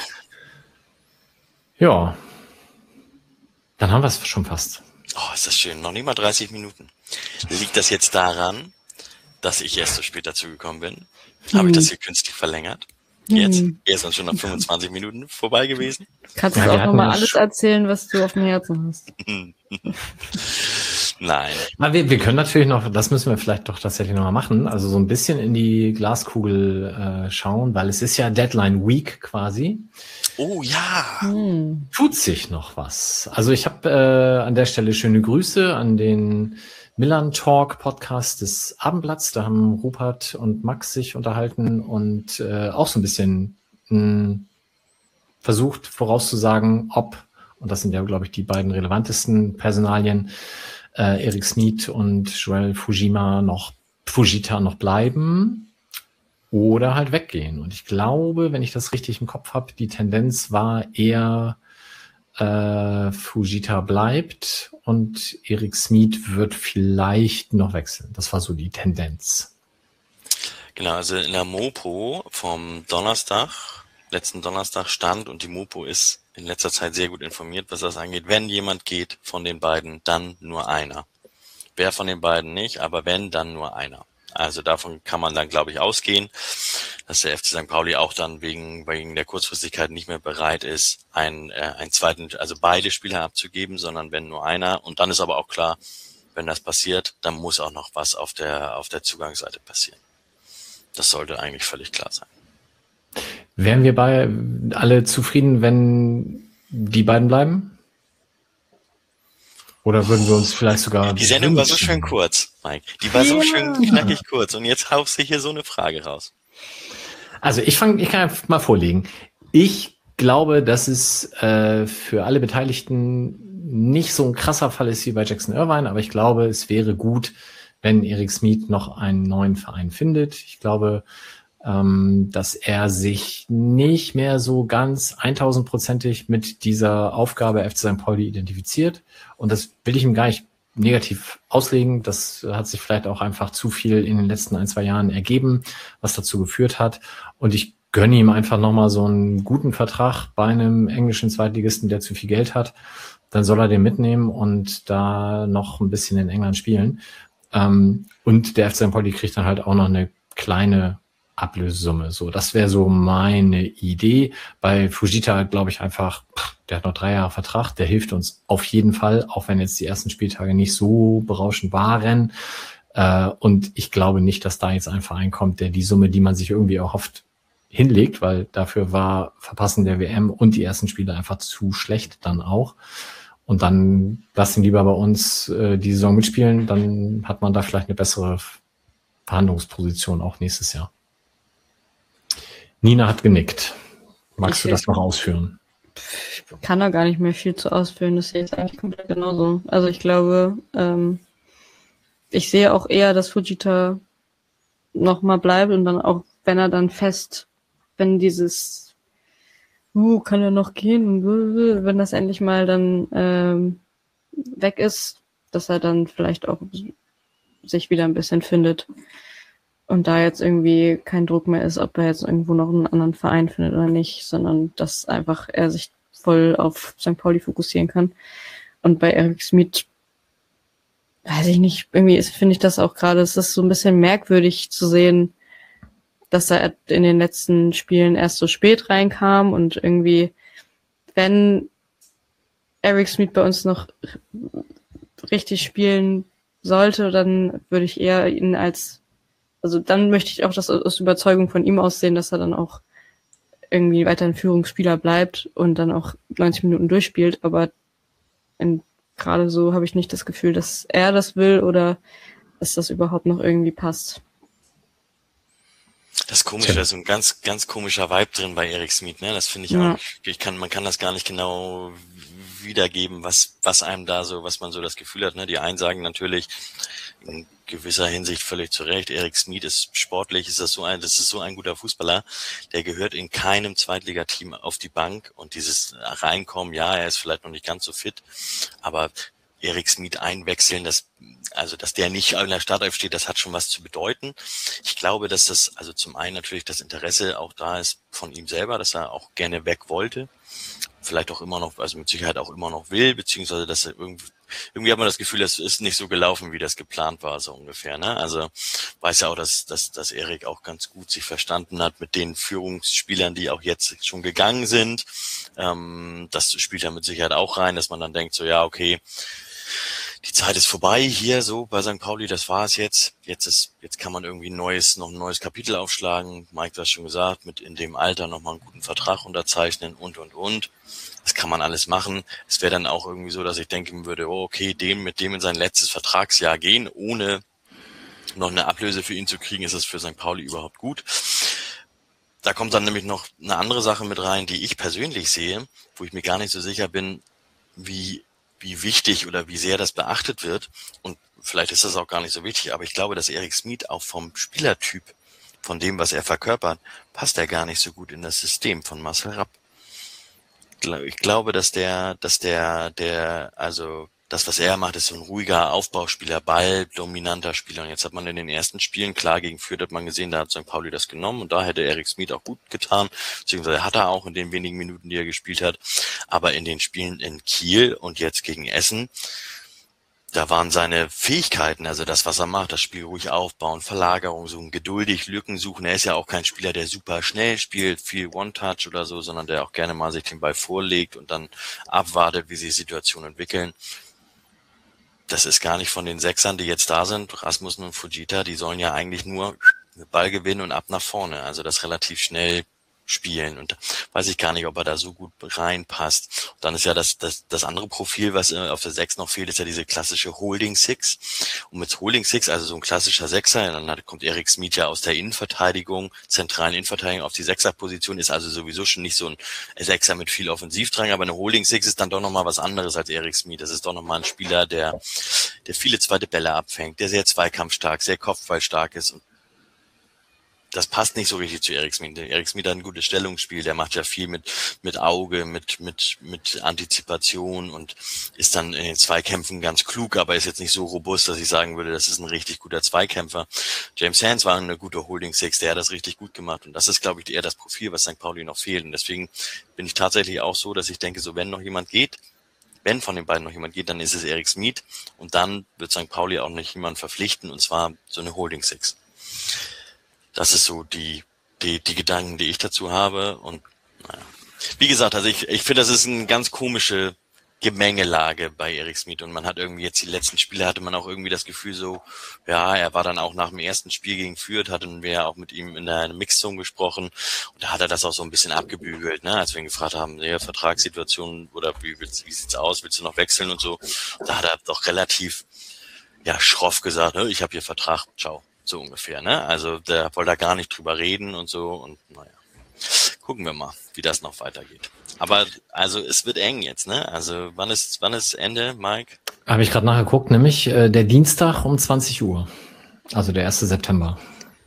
Ja. Dann haben wir es schon fast. Oh, ist das schön. Noch nicht mal dreißig Minuten. Liegt das jetzt daran, dass ich erst so spät dazu gekommen bin? Habe Hm. ich das hier künstlich verlängert? Jetzt? Hm. Er ist dann schon nach fünfundzwanzig Minuten vorbei gewesen. Kannst Ja, du wir auch hatten nochmal ja alles schon- erzählen, was du auf dem Herzen hast. Nein. Na, wir, wir können natürlich noch, das müssen wir vielleicht doch tatsächlich noch mal machen, also so ein bisschen in die Glaskugel äh, schauen, weil es ist ja Deadline Week quasi. Oh ja. Hm. Tut sich noch was. Also ich habe äh, an der Stelle schöne Grüße an den Milan Talk Podcast des Abendblatts. Da haben Rupert und Max sich unterhalten und äh, auch so ein bisschen mh, versucht vorauszusagen, ob, und das sind ja, glaube ich, die beiden relevantesten Personalien, äh, Eric Smith und Joel Fujima noch, Fujita noch bleiben oder halt weggehen. Und ich glaube, wenn ich das richtig im Kopf habe, die Tendenz war eher äh, Fujita bleibt und Eric Smith wird vielleicht noch wechseln. Das war so die Tendenz. Genau, also in der Mopo vom Donnerstag, letzten Donnerstag stand, und die Mopo ist in letzter Zeit sehr gut informiert, was das angeht. Wenn jemand geht von den beiden, dann nur einer. Wer von den beiden nicht, aber wenn, dann nur einer. Also davon kann man dann, glaube ich, ausgehen, dass der F C Sankt Pauli auch dann wegen, wegen der Kurzfristigkeit nicht mehr bereit ist, einen, äh, einen zweiten, also beide Spieler abzugeben, sondern wenn nur einer. Und dann ist aber auch klar, wenn das passiert, dann muss auch noch was auf der, auf der Zugangsseite passieren. Das sollte eigentlich völlig klar sein. Wären wir bei alle zufrieden, wenn die beiden bleiben? Oder würden wir uns vielleicht sogar... Die Sendung war so wünschen? schön kurz, Mike. Die war so Ja. schön knackig kurz. Und jetzt haust du hier so eine Frage raus. Also ich fange, ich kann einfach mal vorlegen. Ich glaube, dass es äh, für alle Beteiligten nicht so ein krasser Fall ist wie bei Jackson Irvine, aber ich glaube, es wäre gut, wenn Eric Smith noch einen neuen Verein findet. Ich glaube, ähm, dass er sich nicht mehr so ganz eintausendprozentig mit dieser Aufgabe F C Sankt Pauli identifiziert. Und das will ich ihm gar nicht negativ auslegen. Das hat sich vielleicht auch einfach zu viel in den letzten ein, zwei Jahren ergeben, was dazu geführt hat. Und ich gönne ihm einfach nochmal so einen guten Vertrag bei einem englischen Zweitligisten, der zu viel Geld hat. Dann soll er den mitnehmen und da noch ein bisschen in England spielen. Ähm, und der F C Sankt Pauli kriegt dann halt auch noch eine kleine Ablösesumme. So, das wäre so meine Idee. Bei Fujita glaube ich einfach, pff, der hat noch drei Jahre Vertrag, der hilft uns auf jeden Fall, auch wenn jetzt die ersten Spieltage nicht so berauschend waren. Äh, und ich glaube nicht, dass da jetzt ein Verein kommt, der die Summe, die man sich irgendwie erhofft, hinlegt, weil dafür war Verpassen der W M und die ersten Spiele einfach zu schlecht dann auch. Und dann lass ihn lieber bei uns äh, die Saison mitspielen, dann hat man da vielleicht eine bessere Verhandlungsposition auch nächstes Jahr. Nina hat genickt. Magst Ich- du das noch ausführen? Ich kann da gar nicht mehr viel zu ausfüllen. Das sehe ich eigentlich komplett genauso. Also ich glaube, ähm, ich sehe auch eher, dass Fujita nochmal bleibt und dann auch, wenn er dann fest, wenn dieses, uh, kann er noch gehen, wenn das endlich mal dann ähm, weg ist, dass er dann vielleicht auch sich wieder ein bisschen findet. Und da jetzt irgendwie kein Druck mehr ist, ob er jetzt irgendwo noch einen anderen Verein findet oder nicht, sondern dass einfach er sich voll auf Sankt Pauli fokussieren kann. Und bei Eric Smith, weiß ich nicht, irgendwie ist, finde ich das auch gerade, es ist so ein bisschen merkwürdig zu sehen, dass er in den letzten Spielen erst so spät reinkam und irgendwie, wenn Eric Smith bei uns noch richtig spielen sollte, dann würde ich eher ihn als Also dann möchte ich auch das aus Überzeugung von ihm aussehen, dass er dann auch irgendwie weiter ein Führungsspieler bleibt und dann auch neunzig Minuten durchspielt. Aber in, gerade so habe ich nicht das Gefühl, dass er das will oder dass das überhaupt noch irgendwie passt. Das ist komisch, da ist so ein ganz, ganz komischer Vibe drin bei Eric Smith, ne? Das finde ich Ja. auch. Ich kann, man kann das gar nicht genau wiedergeben, was, was einem da so, was man so das Gefühl hat, ne? Die einen sagen natürlich, gewisser Hinsicht völlig zu Recht. Erik Smit ist sportlich, ist das so ein, das ist so ein guter Fußballer, der gehört in keinem Zweitligateam auf die Bank und dieses Reinkommen, ja, er ist vielleicht noch nicht ganz so fit, aber Erik Smit einwechseln, das, also, dass der nicht in der Startelf steht, das hat schon was zu bedeuten. Ich glaube, dass das, also zum einen natürlich das Interesse auch da ist von ihm selber, dass er auch gerne weg wollte. Vielleicht auch immer noch, also mit Sicherheit auch immer noch will, beziehungsweise dass er irgendwie, irgendwie hat man das Gefühl, das ist nicht so gelaufen, wie das geplant war, so ungefähr, ne? Also, weiß ja auch, dass, dass, dass Erik auch ganz gut sich verstanden hat mit den Führungsspielern, die auch jetzt schon gegangen sind. Ähm, das spielt ja mit Sicherheit auch rein, dass man dann denkt, so, ja, okay, die Zeit ist vorbei hier, so bei Sankt Pauli, das war es jetzt. Jetzt ist, jetzt kann man irgendwie ein neues, noch ein neues Kapitel aufschlagen. Mike, du hast schon gesagt, mit in dem Alter nochmal einen guten Vertrag unterzeichnen und, und, und. Das kann man alles machen. Es wäre dann auch irgendwie so, dass ich denken würde, oh, okay, dem, mit dem in sein letztes Vertragsjahr gehen, ohne noch eine Ablöse für ihn zu kriegen, ist es für Sankt Pauli überhaupt gut. Da kommt dann nämlich noch eine andere Sache mit rein, die ich persönlich sehe, wo ich mir gar nicht so sicher bin, wie wie wichtig oder wie sehr das beachtet wird. Und vielleicht ist das auch gar nicht so wichtig, aber ich glaube, dass Erik Smit auch vom Spielertyp, von dem, was er verkörpert, passt er gar nicht so gut in das System von Marcel Rapp. Ich glaube, dass der, dass der, der, also das, was er macht, ist so ein ruhiger Aufbauspieler, balldominanter Spieler. Und jetzt hat man in den ersten Spielen, klar, gegen Fürth hat man gesehen, da hat Sankt Pauli das genommen und da hätte Erik Smit auch gut getan, beziehungsweise hat er auch in den wenigen Minuten, die er gespielt hat. Aber in den Spielen in Kiel und jetzt gegen Essen, da waren seine Fähigkeiten, also das, was er macht, das Spiel ruhig aufbauen, Verlagerung suchen, geduldig Lücken suchen. Er ist ja auch kein Spieler, der super schnell spielt, viel One-Touch oder so, sondern der auch gerne mal sich den Ball vorlegt und dann abwartet, wie sich Situationen entwickeln. Das ist gar nicht von den Sechsern, die jetzt da sind, Rasmussen und Fujita, die sollen ja eigentlich nur mit Ball gewinnen und ab nach vorne, also das relativ schnell spielen und weiß ich gar nicht, ob er da so gut reinpasst. Und dann ist ja das, das, das andere Profil, was auf der Sechs noch fehlt, ist ja diese klassische Holding Six. Und mit Holding Six, also so ein klassischer Sechser, dann hat, kommt Erik Smit ja aus der Innenverteidigung, zentralen Innenverteidigung auf die Sechserposition, ist also sowieso schon nicht so ein Sechser mit viel Offensivdrang, aber eine Holding Six ist dann doch nochmal was anderes als Erik Smit. Das ist doch nochmal ein Spieler, der, der viele zweite Bälle abfängt, der sehr zweikampfstark, sehr kopfballstark ist und das passt nicht so richtig zu Erik Smit. Erik Smit hat ein gutes Stellungsspiel, der macht ja viel mit mit Auge, mit mit mit Antizipation und ist dann in den Zweikämpfen ganz klug, aber ist jetzt nicht so robust, dass ich sagen würde, das ist ein richtig guter Zweikämpfer. James Sands war eine gute Holding Six, der hat das richtig gut gemacht und das ist, glaube ich, eher das Profil, was Sankt Pauli noch fehlt und deswegen bin ich tatsächlich auch so, dass ich denke, so wenn noch jemand geht, wenn von den beiden noch jemand geht, dann ist es Erik Smit und dann wird Sankt Pauli auch nicht jemand verpflichten und zwar so eine Holding Six. Das ist so die, die, die Gedanken, die ich dazu habe. Und naja, wie gesagt, also ich, ich finde, das ist eine ganz komische Gemengelage bei Erik Smit. Und man hat irgendwie jetzt die letzten Spiele hatte man auch irgendwie das Gefühl so, ja, er war dann auch nach dem ersten Spiel gegen Fürth, hatten wir ja auch mit ihm in der Mixzone gesprochen. Und da hat er das auch so ein bisschen abgebügelt, ne, als wir ihn gefragt haben, ja, Vertragssituation oder wie, wie sieht's aus, willst du noch wechseln und so. Da hat er doch relativ, ja, schroff gesagt, ne, ich habe hier Vertrag, ciao. So ungefähr, ne? Also der wollte da gar nicht drüber reden und so und naja, gucken wir mal, wie das noch weitergeht. Aber also es wird eng jetzt, ne? Also wann ist wann ist Ende, Mike? Habe ich gerade nachgeguckt, nämlich äh, der Dienstag um zwanzig Uhr, also der erste September.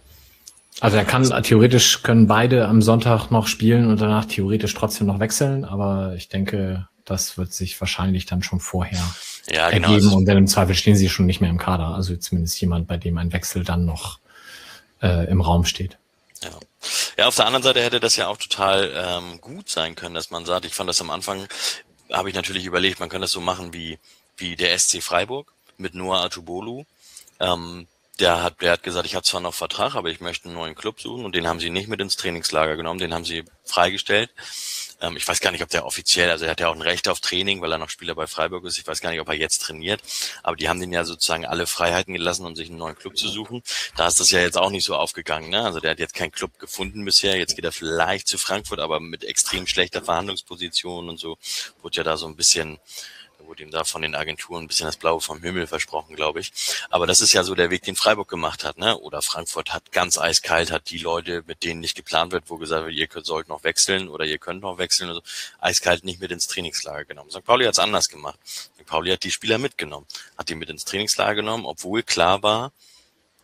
Also er kann theoretisch können beide am Sonntag noch spielen und danach theoretisch trotzdem noch wechseln, aber ich denke, das wird sich wahrscheinlich dann schon vorher ja, genau, ergeben und dann im Zweifel stehen sie schon nicht mehr im Kader. Also zumindest jemand, bei dem ein Wechsel dann noch äh, im Raum steht. Ja. Ja, auf der anderen Seite hätte das ja auch total ähm, gut sein können, dass man sagt, ich fand das am Anfang, habe ich natürlich überlegt, man könnte das so machen wie wie der S C Freiburg mit Noah Atubolu. Ähm, der hat der hat gesagt, ich habe zwar noch Vertrag, aber ich möchte einen neuen Club suchen und den haben sie nicht mit ins Trainingslager genommen, den haben sie freigestellt. Ähm, ich weiß gar nicht, ob der offiziell, also er hat ja auch ein Recht auf Training, weil er noch Spieler bei Freiburg ist. Ich weiß gar nicht, ob er jetzt trainiert, aber die haben den ja sozusagen alle Freiheiten gelassen, um sich einen neuen Club zu suchen. Da ist das ja jetzt auch nicht so aufgegangen, ne? Also der hat jetzt keinen Club gefunden bisher. Jetzt geht er vielleicht zu Frankfurt, aber mit extrem schlechter Verhandlungsposition und so wurde ja da so ein bisschen wurde ihm da von den Agenturen ein bisschen das Blaue vom Himmel versprochen, glaube ich. Aber das ist ja so der Weg, den Freiburg gemacht hat, ne? Oder Frankfurt hat ganz eiskalt, hat die Leute, mit denen nicht geplant wird, wo gesagt wird, ihr könnt, sollt noch wechseln oder ihr könnt noch wechseln, also eiskalt nicht mit ins Trainingslager genommen. Sankt Pauli hat es anders gemacht. Sankt Pauli hat die Spieler mitgenommen, hat die mit ins Trainingslager genommen, obwohl klar war,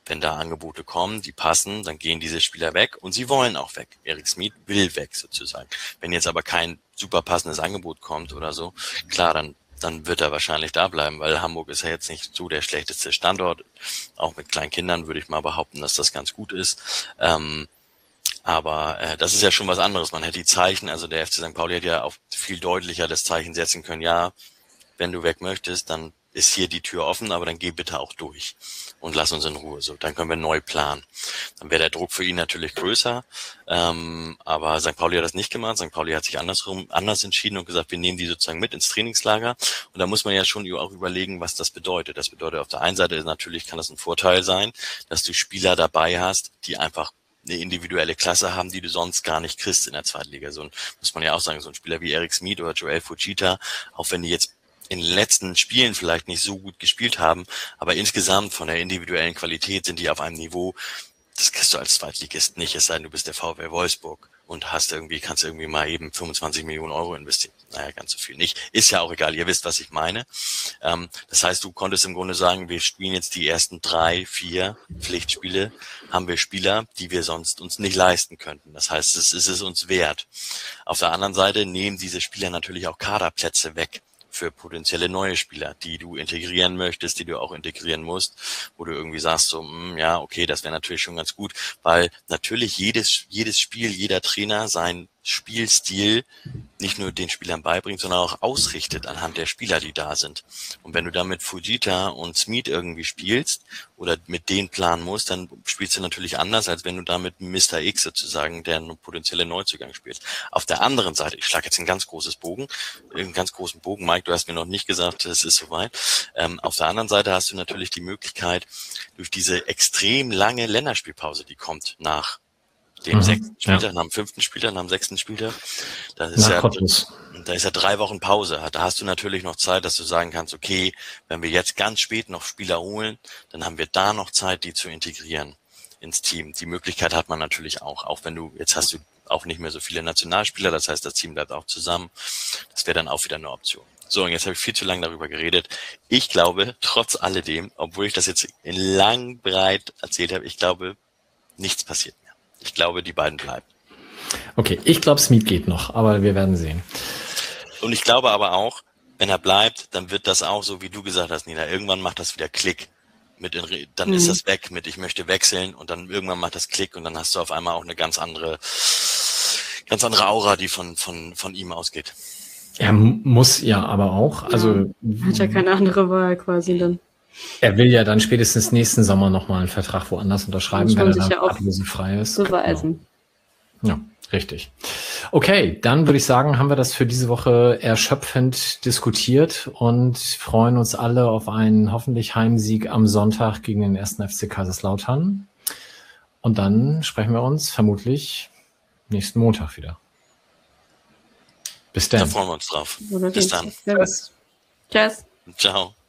wenn da Angebote kommen, die passen, dann gehen diese Spieler weg und sie wollen auch weg. Erik Smith will weg sozusagen. Wenn jetzt aber kein super passendes Angebot kommt oder so, klar, dann dann wird er wahrscheinlich da bleiben, weil Hamburg ist ja jetzt nicht so der schlechteste Standort. Auch mit kleinen Kindern würde ich mal behaupten, dass das ganz gut ist. Ähm, aber äh, das ist ja schon was anderes. Man hätte die Zeichen, also der F C Sankt Pauli hätte ja auch viel deutlicher das Zeichen setzen können, ja, wenn du weg möchtest, dann ist hier die Tür offen, aber dann geh bitte auch durch und lass uns in Ruhe. So, dann können wir neu planen. Dann wäre der Druck für ihn natürlich größer, ähm, aber Sankt Pauli hat das nicht gemacht. Sankt Pauli hat sich andersrum anders entschieden und gesagt, wir nehmen die sozusagen mit ins Trainingslager. Und da muss man ja schon auch überlegen, was das bedeutet. Das bedeutet auf der einen Seite natürlich kann das ein Vorteil sein, dass du Spieler dabei hast, die einfach eine individuelle Klasse haben, die du sonst gar nicht kriegst in der Zweitliga. So ein, muss man ja auch sagen, so ein Spieler wie Erik Smith oder Joel Fujita, auch wenn die jetzt in den letzten Spielen vielleicht nicht so gut gespielt haben, aber insgesamt von der individuellen Qualität sind die auf einem Niveau, das kriegst du als Zweitligist nicht, es sei denn, du bist der VfL Wolfsburg und hast irgendwie, kannst irgendwie mal eben fünfundzwanzig Millionen Euro investieren. Naja, ganz so viel nicht. Ist ja auch egal, ihr wisst, was ich meine. Ähm, das heißt, du konntest im Grunde sagen, wir spielen jetzt die ersten drei, vier Pflichtspiele, haben wir Spieler, die wir sonst uns nicht leisten könnten. Das heißt, es ist es uns wert. Auf der anderen Seite nehmen diese Spieler natürlich auch Kaderplätze weg für potenzielle neue Spieler, die du integrieren möchtest, die du auch integrieren musst, wo du irgendwie sagst so, mh, ja, okay, das wäre natürlich schon ganz gut, weil natürlich jedes jedes Spiel, jeder Trainer sein Spielstil nicht nur den Spielern beibringt, sondern auch ausrichtet anhand der Spieler, die da sind. Und wenn du da mit Fujita und Smith irgendwie spielst oder mit denen planen musst, dann spielst du natürlich anders, als wenn du da mit Mister X sozusagen, der eine potenzielle Neuzugang spielst. Auf der anderen Seite, ich schlage jetzt ein ganz großes Bogen, einen ganz großen Bogen, Mike, du hast mir noch nicht gesagt, es ist soweit. Ähm, auf der anderen Seite hast du natürlich die Möglichkeit, durch diese extrem lange Länderspielpause, die kommt nach dem mhm, sechsten Spieltag, ja. nach dem fünften Spieltag, nach dem sechsten Spieltag. Das ist ja, da ist ja drei Wochen Pause. Da hast du natürlich noch Zeit, dass du sagen kannst, okay, wenn wir jetzt ganz spät noch Spieler holen, dann haben wir da noch Zeit, die zu integrieren ins Team. Die Möglichkeit hat man natürlich auch, auch wenn du, jetzt hast du auch nicht mehr so viele Nationalspieler, das heißt, das Team bleibt auch zusammen. Das wäre dann auch wieder eine Option. So, und jetzt habe ich viel zu lange darüber geredet. Ich glaube, trotz alledem, obwohl ich das jetzt in lang breit erzählt habe, ich glaube, nichts passiert mehr. Ich glaube, die beiden bleiben. Okay, ich glaube, Smith geht noch, aber wir werden sehen. Und ich glaube aber auch, wenn er bleibt, dann wird das auch so, wie du gesagt hast, Nina, irgendwann macht das wieder Klick. Mit in, dann mhm. ist das weg mit, ich möchte wechseln und dann irgendwann macht das Klick und dann hast du auf einmal auch eine ganz andere, ganz andere Aura, die von, von, von ihm ausgeht. Er muss ja aber auch, also. Ja, hat ja keine andere Wahl quasi dann. Er will ja dann spätestens nächsten Sommer nochmal einen Vertrag woanders unterschreiben, wenn er dann ablösefrei ist. Beweisen. Ja, richtig. Okay, dann würde ich sagen, haben wir das für diese Woche erschöpfend diskutiert und freuen uns alle auf einen hoffentlich Heimsieg am Sonntag gegen den ersten F C Kaiserslautern. Und dann sprechen wir uns vermutlich nächsten Montag wieder. Bis dann. Da freuen wir uns drauf. Bis dann. Tschüss. Ciao.